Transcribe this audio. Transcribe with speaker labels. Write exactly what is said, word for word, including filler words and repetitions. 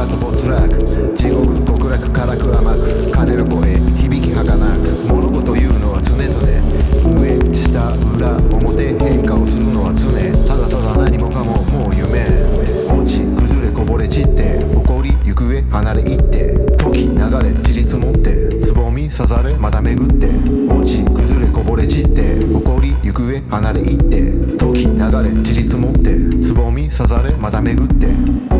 Speaker 1: と没落、地獄極楽辛く甘く、鐘の声響き儚く、物事言うのは常々、上下裏表変化をするのは常、ただただ何もかももう夢、落ち崩れこぼれ散って起こり行方離れ行って、時流れ散り積もってつぼみ刺されまた巡って、落ち崩れこぼれ散って起こり行方離れ行って、時流れ散り積もってつぼみ刺されまた巡って。